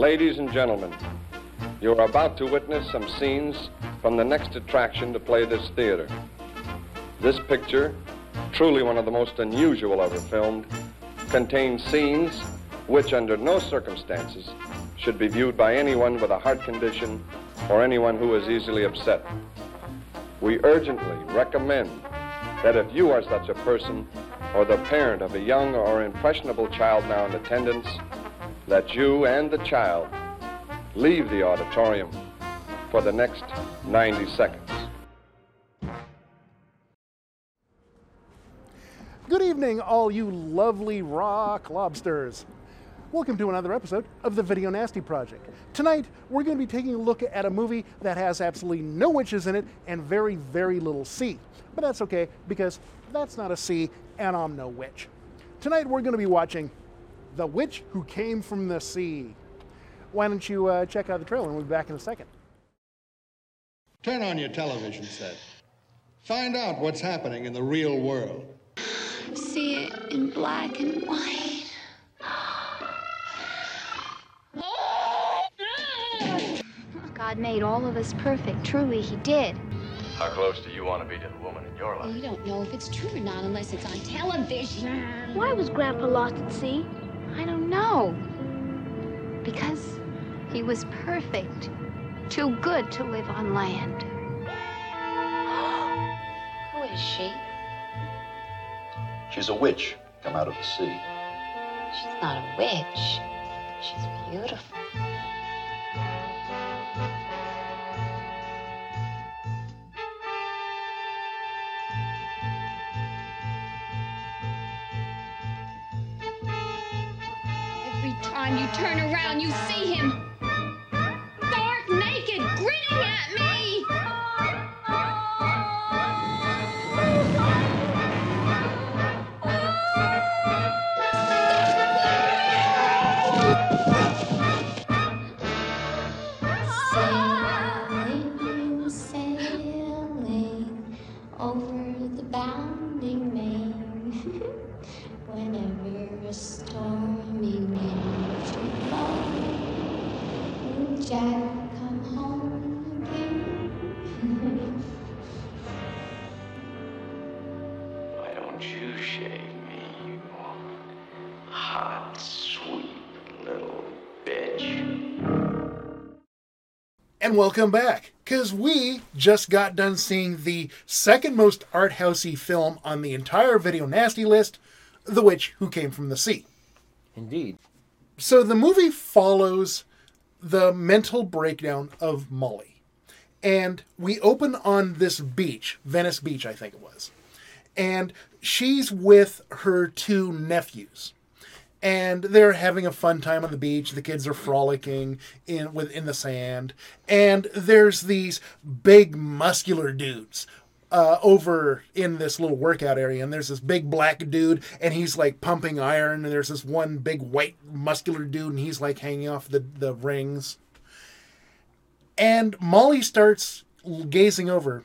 Ladies and gentlemen, you are about to witness some scenes from the next attraction to play this theater. This picture, truly one of the most unusual ever filmed, contains scenes which under no circumstances should be viewed by anyone with a heart condition or anyone who is easily upset. We urgently recommend that if you are such a person or the parent of a young or impressionable child now in attendance, that you and the child leave the auditorium for the next 90 seconds. Good evening, all you lovely rock lobsters. Welcome to another episode of the Video Nasty Project. Tonight, we're going to be taking a look at a movie that has absolutely no witches in it and very, very little C. But that's okay, because that's not a C, and I'm no witch. Tonight, we're going to be watching The Witch Who Came from the Sea. Why don't you check out the trailer, and we'll be back in a second. Turn on your television set. Find out what's happening in the real world. See it in black and white. God made all of us perfect. Truly, he did. How close do you want to be to the woman in your life? Well, you don't know if it's true or not unless it's on television. Why was Grandpa lost at sea? I don't know. Because he was perfect. Too good to live on land. Who is she? She's a witch come out of the sea. She's not a witch. She's beautiful. Every time you turn around, you see him. Stark naked, grinning at me. Sailing, sailing over the bounding main. Whenever a stormy wind should blow, will Jack come home again? Why don't you shave me, you hot, sweet little bitch? And welcome back, because we just got done seeing the second most art housey film on the entire Video Nasty list, The Witch Who Came from the Sea. Indeed. So the movie follows the mental breakdown of Molly. And we open on this beach, Venice Beach, I think it was. And she's with her two nephews. And they're having a fun time on the beach. The kids are frolicking in the sand. And there's these big muscular dudes over in this little workout area. And there's this big black dude, and he's like pumping iron. And there's this one big white muscular dude, and he's like hanging off the rings. And Molly starts gazing over.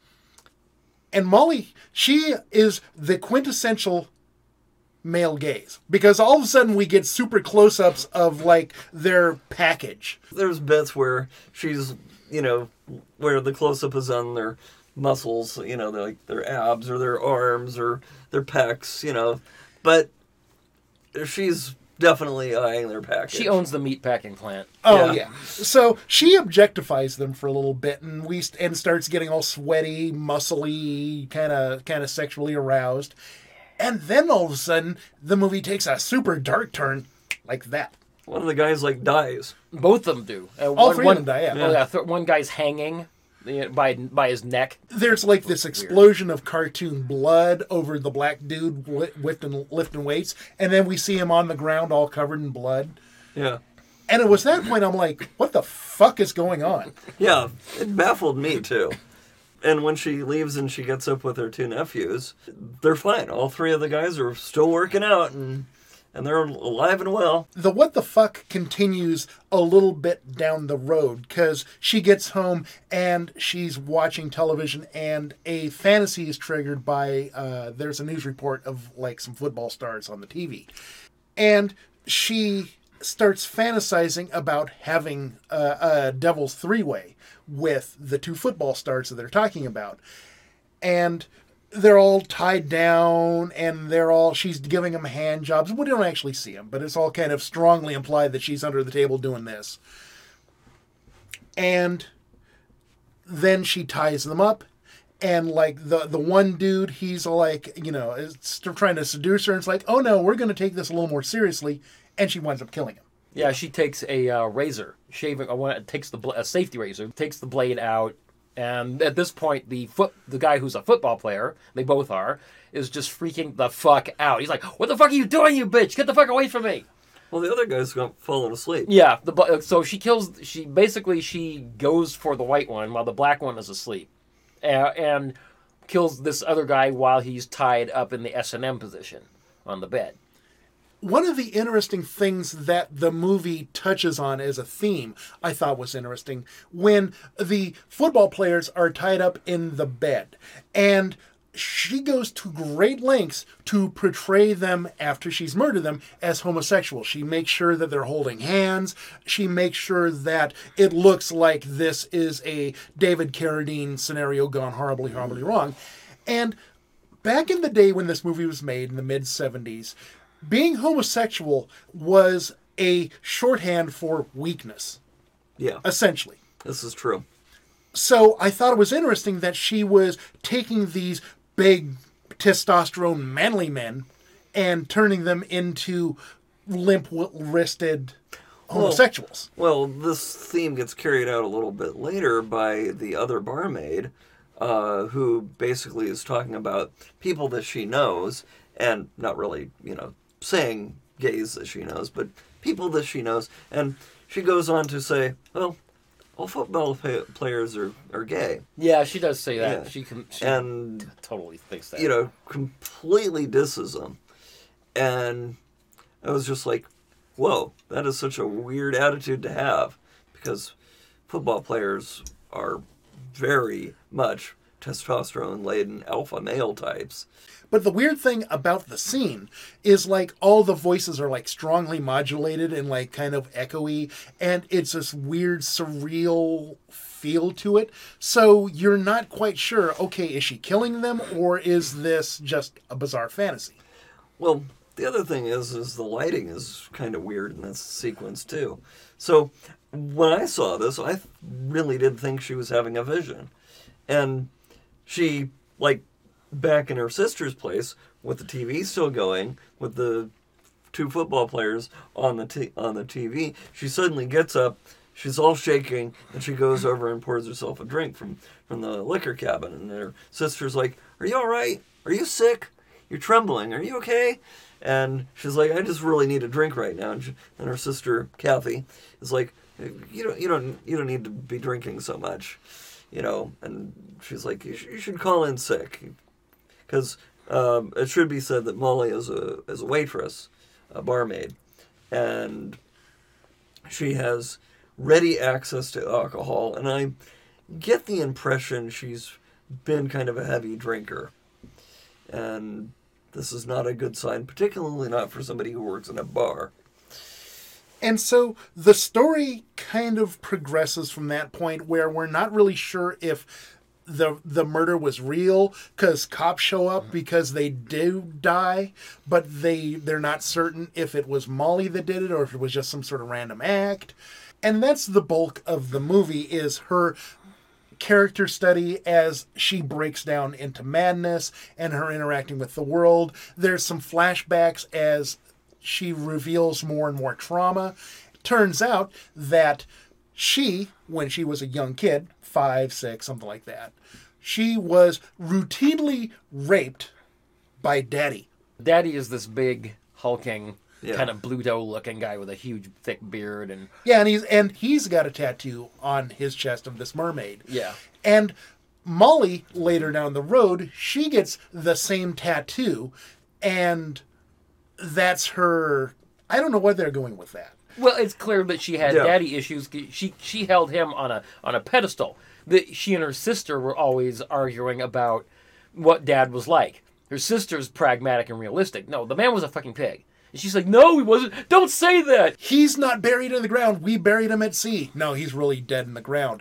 And Molly, she is the quintessential male gaze, because all of a sudden we get super close-ups of like their package. There's bits where she's, where the close-up is on their muscles, like their abs or their arms or their pecs, but she's definitely eyeing their package. She owns the meat packing plant. Oh yeah. So she objectifies them for a little bit, and starts getting all sweaty, muscly, kind of sexually aroused. And then all of a sudden, the movie takes a super dark turn like that. One of the guys dies. Both of them do. All three of them die, yeah. Oh, yeah. One guy's hanging by his neck. There's like this explosion of cartoon blood over the black dude lifting weights, and then we see him on the ground all covered in blood. Yeah. And it was that point I'm like, what the fuck is going on? Yeah, it baffled me too. And when she leaves and she gets up with her two nephews, they're fine. All three of the guys are still working out, and they're alive and well. The what the fuck continues a little bit down the road, because she gets home and she's watching television, and a fantasy is triggered by, there's a news report of like some football stars on the TV. And she starts fantasizing about having a devil's three-way with the two football stars that they're talking about. And they're all tied down, and she's giving them hand jobs. We don't actually see them, but it's all kind of strongly implied that she's under the table doing this. And then she ties them up, and like the one dude, he's like, is trying to seduce her, and it's like, oh no, we're going to take this a little more seriously, and she winds up killing him. Yeah, she takes a razor, takes a safety razor, takes the blade out, and at this point, the guy who's a football player, they both are, is just freaking the fuck out. He's like, "What the fuck are you doing, you bitch? Get the fuck away from me!" Well, the other guy's fallen asleep. Yeah, so she goes for the white one while the black one is asleep, and kills this other guy while he's tied up in the S&M position on the bed. One of the interesting things that the movie touches on as a theme, I thought was interesting, when the football players are tied up in the bed, and she goes to great lengths to portray them after she's murdered them as homosexual. She makes sure that they're holding hands. She makes sure that it looks like this is a David Carradine scenario gone horribly, horribly wrong. And back in the day when this movie was made in the mid-'70s, being homosexual was a shorthand for weakness. Yeah. Essentially. This is true. So I thought it was interesting that she was taking these big testosterone manly men and turning them into limp-wristed homosexuals. Well, this theme gets carried out a little bit later by the other barmaid, who basically is talking about people that she knows, and not really, saying gays that she knows, but people that she knows. And she goes on to say, well, all football players are gay. Yeah, she does say that. Yeah. She and totally thinks that. Completely disses them. And I was just like, whoa, that is such a weird attitude to have, because football players are very much testosterone-laden alpha male types. But the weird thing about the scene is like all the voices are like strongly modulated and like kind of echoey, and it's this weird surreal feel to it. So you're not quite sure, okay, is she killing them or is this just a bizarre fantasy? Well, the other thing is the lighting is kind of weird in this sequence too. So when I saw this, I really did think she was having a vision. And she, back in her sister's place, with the TV still going, with the two football players on the TV, she suddenly gets up, she's all shaking, and she goes over and pours herself a drink from the liquor cabinet. And her sister's like, "Are you all right? Are you sick? You're trembling. Are you okay?" And she's like, "I just really need a drink right now." And her sister, Kathy, is like, You don't need to be drinking so much. And she's like, you should call in sick. Because it should be said that Molly is a waitress, a barmaid, and she has ready access to alcohol, and I get the impression she's been kind of a heavy drinker. And this is not a good sign, particularly not for somebody who works in a bar. And so the story kind of progresses from that point where we're not really sure if the murder was real, because cops show up because they do die, but they're not certain if it was Molly that did it or if it was just some sort of random act. And that's the bulk of the movie, is her character study as she breaks down into madness and her interacting with the world. There's some flashbacks as she reveals more and more trauma. It turns out that she, when she was a young kid, 5, 6, something like that, she was routinely raped by Daddy. Daddy is this big, hulking, kind of Bluto-looking guy with a huge, thick beard. And he's got a tattoo on his chest of this mermaid. Yeah. And Molly, later down the road, she gets the same tattoo, and that's her... I don't know where they're going with that. Well, it's clear that she had daddy issues. She held him on a pedestal. She and her sister were always arguing about what Dad was like. Her sister's pragmatic and realistic. No, the man was a fucking pig. And she's like, no, he wasn't. Don't say that. He's not buried in the ground. We buried him at sea. No, he's really dead in the ground.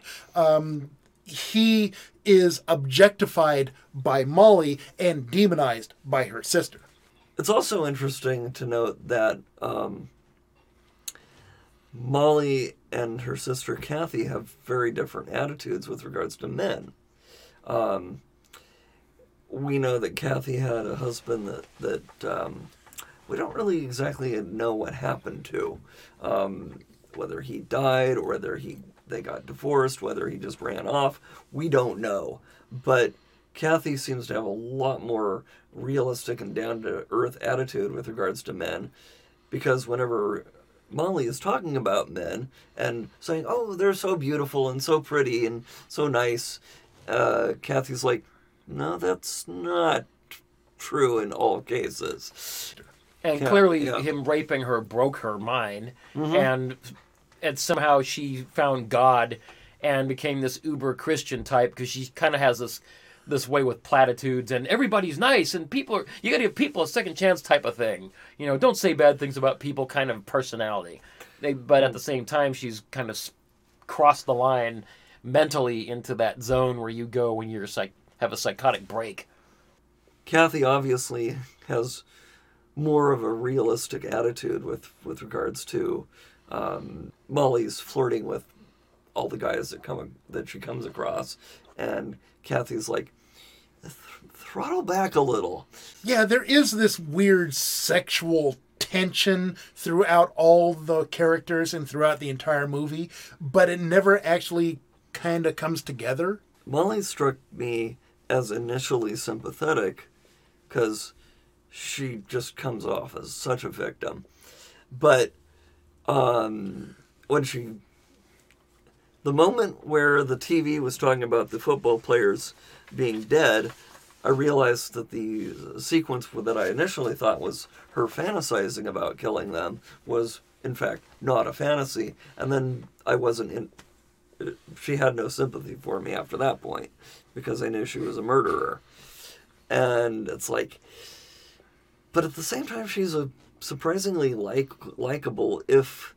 He is objectified by Molly and demonized by her sister. It's also interesting to note that Molly and her sister Kathy have very different attitudes with regards to men. We know that Kathy had a husband that we don't really exactly know what happened to. Whether he died or whether they got divorced, whether he just ran off, we don't know. But Kathy seems to have a lot more realistic and down-to-earth attitude with regards to men, because whenever Molly is talking about men and saying, oh, they're so beautiful and so pretty and so nice, Kathy's like, no, that's not true in all cases. And clearly him raping her broke her mind, and somehow she found God and became this uber Christian type, because she kind of has this way with platitudes and everybody's nice and you got to give people a second chance type of thing. You know, don't say bad things about people kind of personality. But at the same time, she's kind of crossed the line mentally into that zone where you go when you're have a psychotic break. Kathy obviously has more of a realistic attitude with regards to Molly's flirting with all the guys that she comes across, and Kathy's like, throttle back a little. Yeah, there is this weird sexual tension throughout all the characters and throughout the entire movie, but it never actually kind of comes together. Molly struck me as initially sympathetic because she just comes off as such a victim. But the moment where the TV was talking about the football players being dead, I realized that the sequence that I initially thought was her fantasizing about killing them was, in fact, not a fantasy. And then she had no sympathy for me after that point, because I knew she was a murderer. And it's like, but at the same time, she's a surprisingly likable, if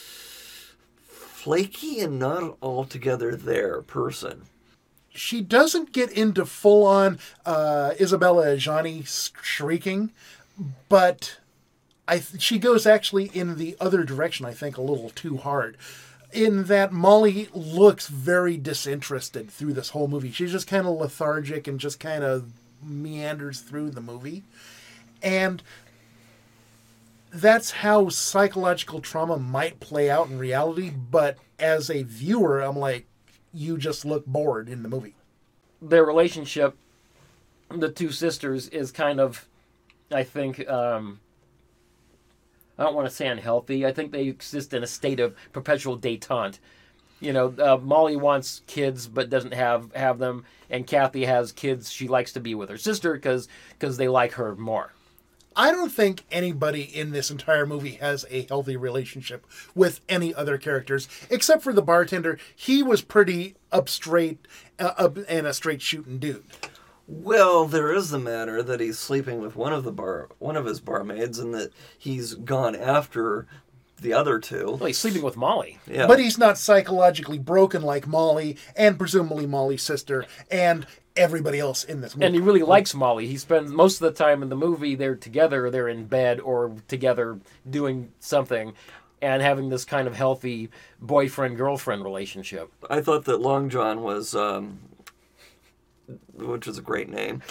flaky and not altogether there person. She doesn't get into full-on Isabella Adjani shrieking, but she goes actually in the other direction, I think, a little too hard. In that Molly looks very disinterested through this whole movie. She's just kind of lethargic and just kind of meanders through the movie. And that's how psychological trauma might play out in reality, but as a viewer, I'm like, you just look bored in the movie. Their relationship, the two sisters, is kind of, I think, I don't want to say unhealthy. I think they exist in a state of perpetual détente. You know, Molly wants kids but doesn't have them, and Kathy has kids she likes to be with her sister because they like her more. I don't think anybody in this entire movie has a healthy relationship with any other characters, except for the bartender. He was pretty up and a straight shooting dude. Well, there is the matter that he's sleeping with one of his barmaids, and that he's gone after the other two. Well, he's sleeping with Molly. Yeah. But he's not psychologically broken like Molly, and presumably Molly's sister, and everybody else in this movie. And he really likes Molly. He spends most of the time in the movie, they're together, they're in bed or together doing something, and having this kind of healthy boyfriend-girlfriend relationship. I thought that Long John was, which is a great name,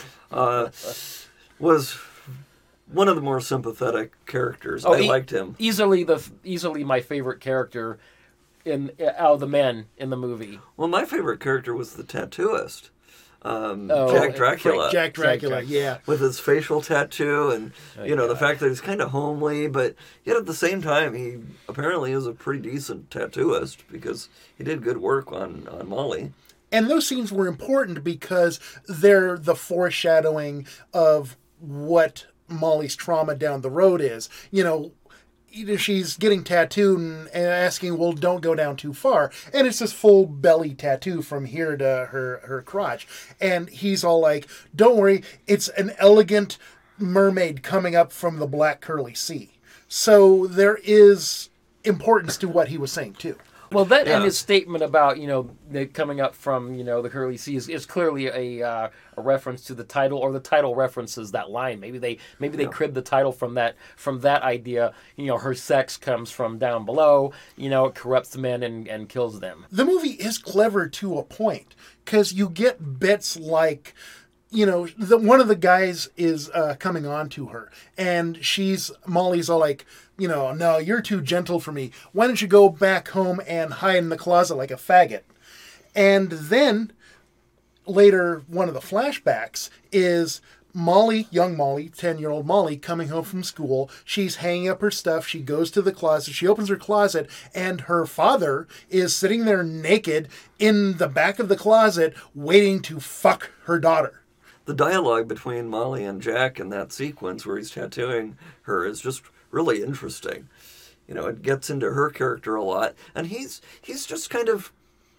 was one of the more sympathetic characters. I liked him. Easily my favorite character out of the men in the movie. Well, my favorite character was the tattooist. Jack Dracula. Jack Dracula, yeah. With his facial tattoo and, the fact that he's kind of homely, but yet at the same time, he apparently is a pretty decent tattooist because he did good work on Molly. And those scenes were important because they're the foreshadowing of what Molly's trauma down the road is. She's getting tattooed and asking, well, don't go down too far. And it's this full belly tattoo from here to her crotch. And he's all like, don't worry, it's an elegant mermaid coming up from the black curly sea. So there is importance to what he was saying too. Well, that Yeah. and his statement about coming up from the Curly Sea is clearly a reference to the title, or the title references that line. Maybe they cribbed the title from that idea. Her sex comes from down below. It corrupts men and kills them. The movie is clever to a point because you get bits like, one of the guys is coming on to her, and Molly's all like, no, you're too gentle for me. Why don't you go back home and hide in the closet like a faggot? And then later, one of the flashbacks is Molly, young Molly, 10-year-old Molly, coming home from school. She's hanging up her stuff. She goes to the closet. She opens her closet, and her father is sitting there naked in the back of the closet waiting to fuck her daughter. The dialogue between Molly and Jack in that sequence where he's tattooing her is just really interesting. It gets into her character a lot, and he's just kind of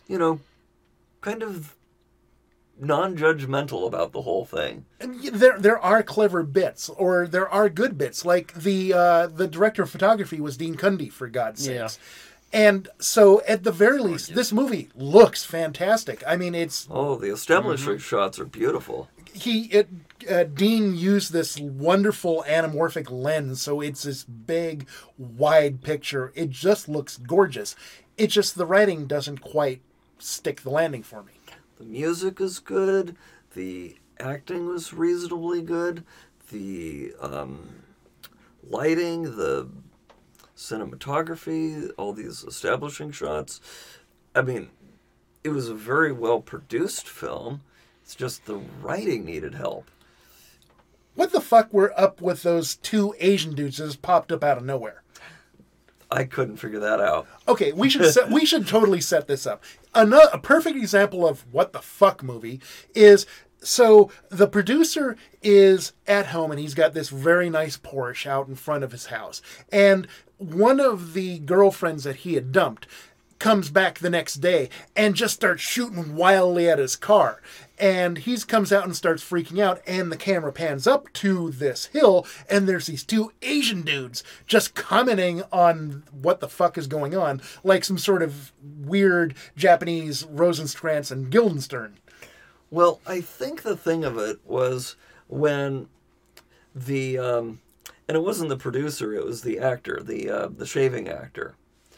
non-judgmental about the whole thing. And there are clever bits, or there are good bits, like the director of photography was Dean Cundy, for God's sakes. And so, at the very least, this movie looks fantastic. I mean, it's... Oh, the establishing shots are beautiful. Dean used this wonderful anamorphic lens, so it's this big, wide picture. It just looks gorgeous. It's just the writing doesn't quite stick the landing for me. The music is good. The acting was reasonably good. The lighting, the cinematography, all these establishing shots. I mean, it was a very well-produced film. It's just the writing needed help. What the fuck were up with those two Asian dudes that just popped up out of nowhere? I couldn't figure that out. Okay, we should totally set this up. A perfect example of what the fuck movie is, so the producer is at home and he's got this very nice Porsche out in front of his house. And one of the girlfriends that he had dumped comes back the next day and just starts shooting wildly at his car. And he comes out and starts freaking out, and the camera pans up to this hill, and there's these two Asian dudes just commenting on what the fuck is going on, like some sort of weird Japanese Rosencrantz and Guildenstern. Well, I think the thing of it was when the and it wasn't the producer, it was the actor, the shaving actor.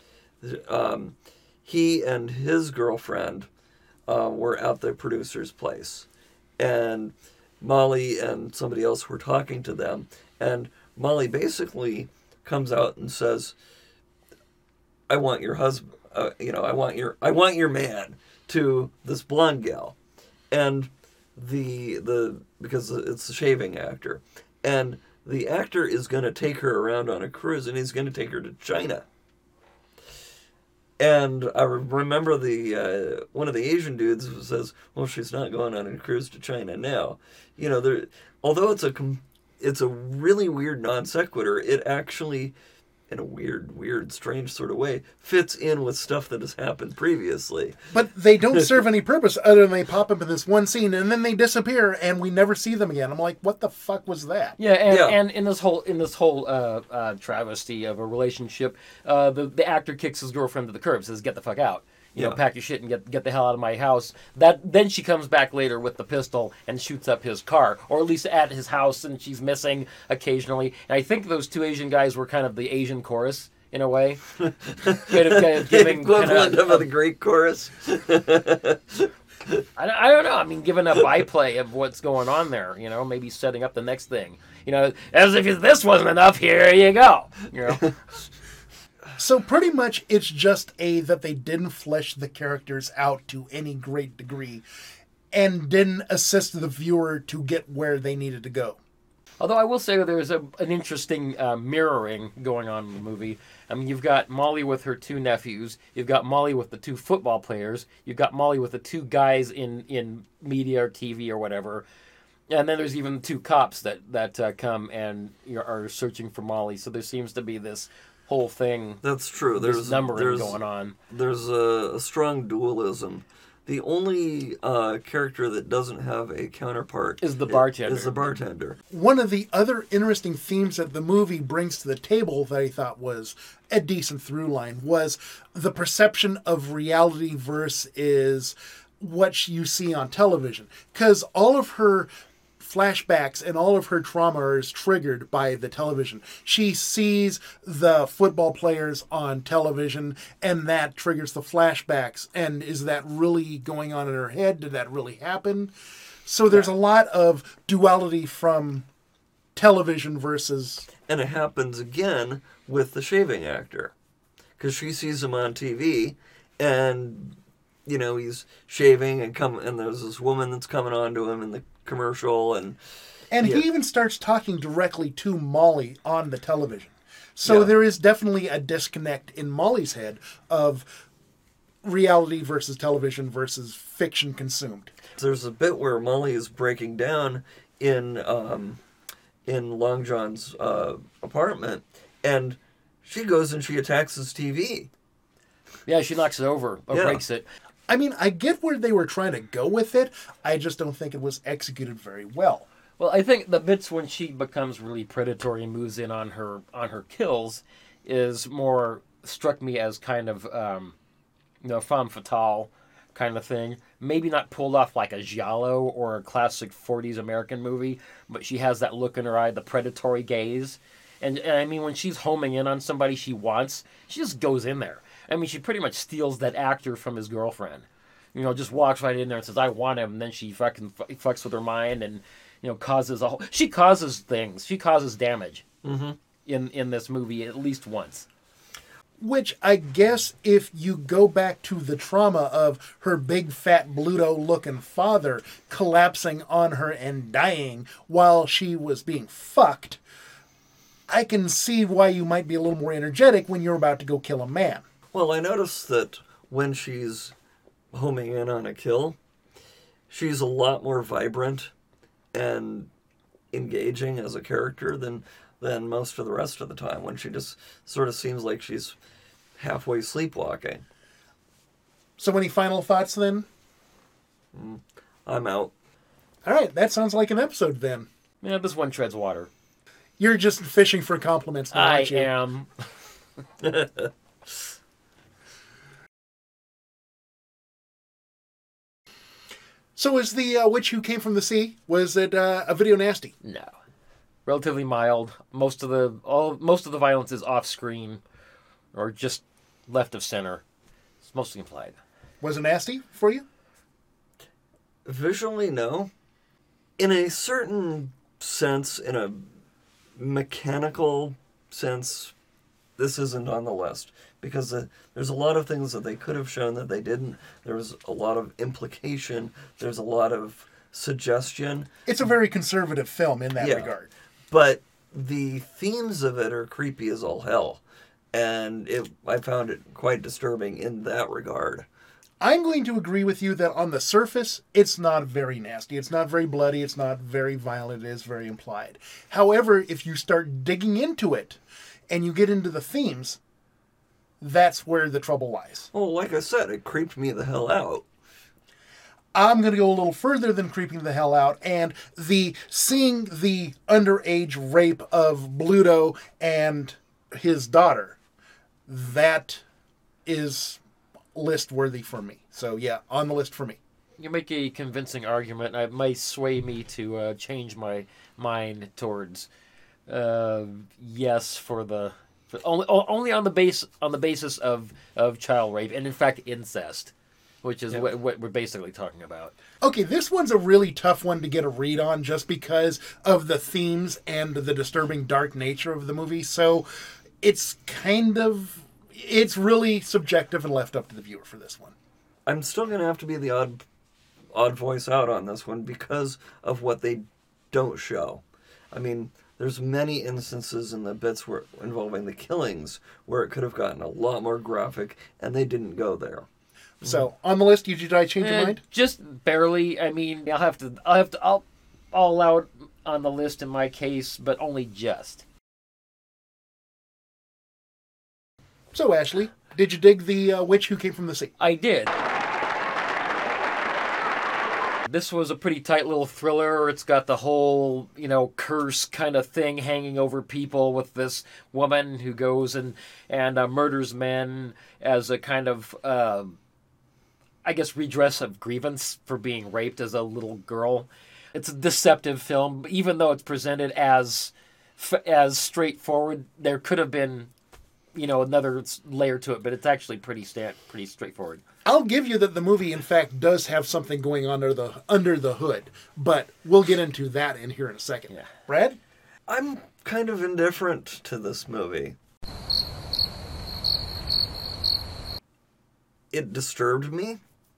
He and his girlfriend were at the producer's place, and Molly and somebody else were talking to them, and Molly basically comes out and says, "I want your husband, I want your man," to this blonde gal, and because it's a shaving actor, and the actor is going to take her around on a cruise, and he's going to take her to China. And I remember one of the Asian dudes says, "Well, she's not going on a cruise to China now." Although it's a really weird non sequitur, it actually, in a weird, strange sort of way, fits in with stuff that has happened previously. But they don't serve any purpose other than they pop up in this one scene and then they disappear and we never see them again. I'm like, what the fuck was that? And in this whole travesty of a relationship, the actor kicks his girlfriend to the curb, says, "Get the fuck out. Pack your shit and get the hell out of my house." Then she comes back later with the pistol and shoots up his car, or at least at his house, and she's missing occasionally. And I think those two Asian guys were kind of the Asian chorus in a way, kind of giving equivalent of the Greek chorus. I don't know. I mean, giving a byplay of what's going on there. Maybe setting up the next thing. As if this wasn't enough. Here you go. So pretty much it's just that they didn't flesh the characters out to any great degree and didn't assist the viewer to get where they needed to go. Although I will say that there's an interesting mirroring going on in the movie. I mean, you've got Molly with her two nephews. You've got Molly with the two football players. You've got Molly with the two guys in media or TV or whatever. And then there's even two cops that come and are searching for Molly. So there seems to be this whole thing. That's true. There's numbering going on. There's a strong dualism. The only character that doesn't have a counterpart Is the bartender. Is the bartender. One of the other interesting themes that the movie brings to the table that I thought was a decent through line was the perception of reality versus what you see on television. Because all of her flashbacks and all of her trauma is triggered by the television. She sees the football players on television and that triggers the flashbacks. And is that really going on in her head? Did that really happen? So there's a lot of duality from television versus... And it happens again with the shaving actor. Because she sees him on TV and, you know, he's shaving and there's this woman that's coming on to him in the commercial and he even starts talking directly to Molly on the television. So there is definitely a disconnect in Molly's head of reality versus television versus fiction consumed. There's a bit where Molly is breaking down in Long John's apartment, and she goes and she attacks his TV. Yeah, she knocks it over or breaks it. I mean, I get where they were trying to go with it. I just don't think it was executed very well. Well, I think the bits when she becomes really predatory and moves in on her kills is more struck me as kind of femme fatale kind of thing. Maybe not pulled off like a giallo or a classic 40s American movie, but she has that look in her eye, the predatory gaze. And I mean, when she's homing in on somebody she wants, she just goes in there. I mean, she pretty much steals that actor from his girlfriend. You know, just walks right in there and says, I want him. And then she fucking fucks with her mind and, you know, she causes things. She causes damage in this movie at least once. Which I guess if you go back to the trauma of her big fat Bluto-looking father collapsing on her and dying while she was being fucked, I can see why you might be a little more energetic when you're about to go kill a man. Well, I noticed that when she's homing in on a kill, she's a lot more vibrant and engaging as a character than most of the rest of the time, when she just sort of seems like she's halfway sleepwalking. So any final thoughts then? I'm out. All right, that sounds like an episode then. Yeah, this one treads water. You're just fishing for compliments now, aren't you? I am. So is the Witch Who Came from the Sea, was it a video nasty? No. Relatively mild. Most of the violence is off screen or just left of center. It's mostly implied. Was it nasty for you? Visually, no. In a certain sense, in a mechanical sense, this isn't on the list. Because there's a lot of things that they could have shown that they didn't. There was a lot of implication. There's a lot of suggestion. It's a very conservative film in that regard. But the themes of it are creepy as all hell. And I found it quite disturbing in that regard. I'm going to agree with you that on the surface, it's not very nasty. It's not very bloody. It's not very violent. It is very implied. However, if you start digging into it and you get into the themes, that's where the trouble lies. Well, like I said, it creeped me the hell out. I'm going to go a little further than creeping the hell out, and seeing the underage rape of Bluto and his daughter, that is list worthy for me. So yeah, on the list for me. You make a convincing argument. It might sway me to change my mind towards yes for only on the basis of child rape and in fact incest, which is what we're basically talking about. Okay, this one's a really tough one to get a read on just because of the themes and the disturbing dark nature of the movie. So it's really subjective and left up to the viewer for this one. I'm still going to have to be the odd voice out on this one because of what they don't show. I mean, there's many instances in the bits involving the killings where it could have gotten a lot more graphic, and they didn't go there. So on the list, did I change your mind? Just barely. I mean, I'll allow it on the list in my case, but only just. So Ashley, did you dig the Witch Who Came from the Sea? I did. This was a pretty tight little thriller. It's got the whole, curse kind of thing hanging over people with this woman who goes and murders men as a kind of, redress of grievance for being raped as a little girl. It's a deceptive film, even though it's presented as straightforward. There could have been, another layer to it, but it's actually pretty straightforward. I'll give you that the movie, in fact, does have something going on under the hood, but we'll get into that in here in a second. Yeah. Brad? I'm kind of indifferent to this movie. It disturbed me,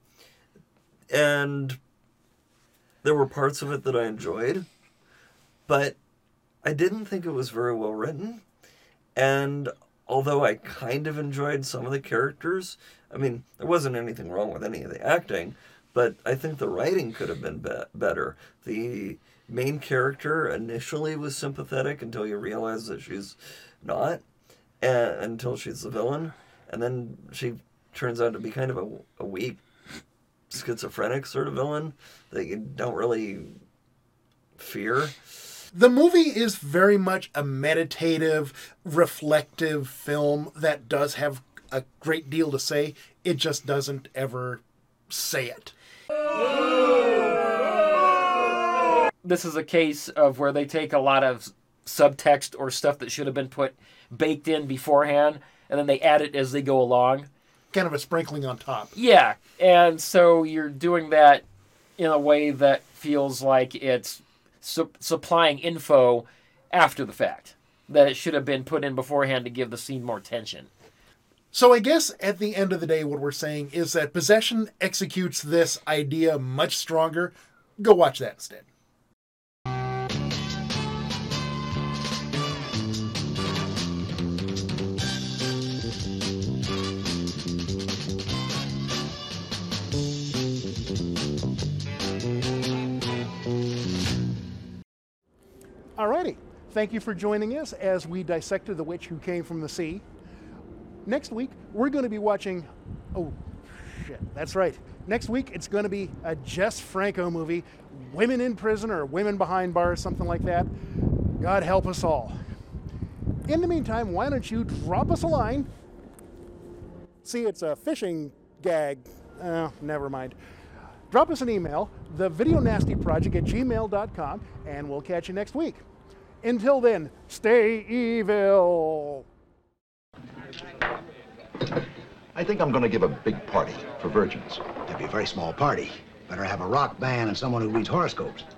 and there were parts of it that I enjoyed, but I didn't think it was very well written, and although I kind of enjoyed some of the characters, there wasn't anything wrong with any of the acting, but I think the writing could have been better. The main character initially was sympathetic until you realize that she's not, until she's the villain, and then she turns out to be kind of a weak, schizophrenic sort of villain that you don't really fear. The movie is very much a meditative, reflective film that does have a great deal to say. It just doesn't ever say it. This is a case of where they take a lot of subtext or stuff that should have been baked in beforehand, and then they add it as they go along. Kind of a sprinkling on top. Yeah, and so you're doing that in a way that feels like it's supplying info after the fact, that it should have been put in beforehand to give the scene more tension. So I guess at the end of the day, what we're saying is that Possession executes this idea much stronger. Go watch that instead. Alrighty, thank you for joining us as we dissected The Witch Who Came from the Sea. Next week, we're going to be watching... Oh, shit, that's right. Next week, it's going to be a Jess Franco movie, Women in Prison or Women Behind Bars, something like that. God help us all. In the meantime, why don't you drop us a line? See, it's a fishing gag. Oh, never mind. Drop us an email, thevideonastyproject@gmail.com, and we'll catch you next week. Until then, stay evil. I think I'm going to give a big party for virgins. That'd be a very small party. Better have a rock band and someone who reads horoscopes.